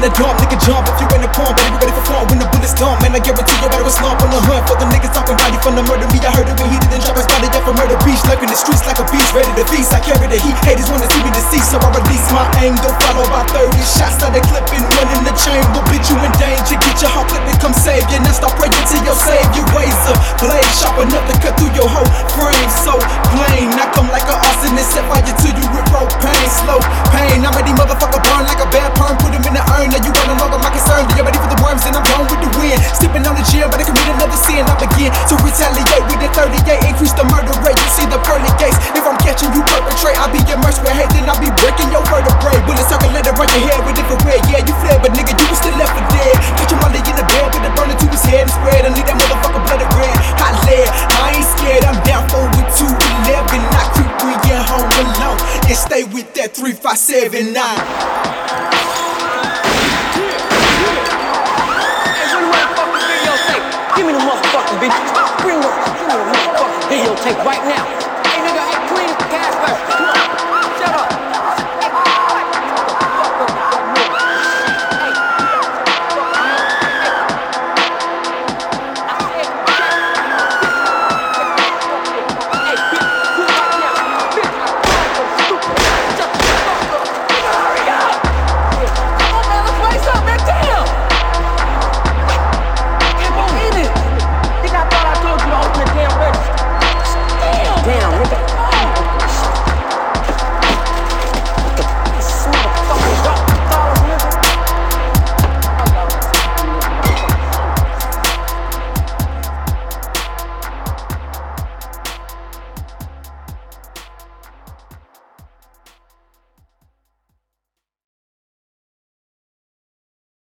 in the dark, nigga jump if you in the pump. Better be ready for fun when the bullets dump. Man, I guarantee you better slump on the hunt for the niggas talking about you from the murder me. I heard it when he didn't drop his body down from murder beach. Lurking the streets like a beast, ready to feast. I carry the heat, haters wanna see me deceased, so I release my anger. Follow by 30 shots out of clip and one in the chamber. Bitch, you in danger, get your heart clipped and come save you. Now stop praying till your savior. Razor blade sharp enough to cut through your whole frame. So plain, I come like an arsonist, set fire to you with propane. Slow pain, I'm ready, motherfucker, burn like a bad perm. Put him in the urn, now you got no longer my concern. You're ready for the worms and I'm gone with the wind. Stepping on the gym, but I commit another sin. I begin to retaliate with the 38, increase the murder rate. You see the pearly gates. If I'm catching you perpetrate, I'll be immersed with hate, then I'll be breaking your vertebrae. Bullets circle, let it run your head with infrared. Yeah, you fled, but nigga, you was still left for dead. Catch him while they in the bed with it burning to his head and spread. I need that motherfucker bloody red. Hot lead, I ain't scared, I'm down for with 211. I creep when you're home alone and stay with that 3579. Give me the motherfucking bitch. Bring the motherfucking videotape right now.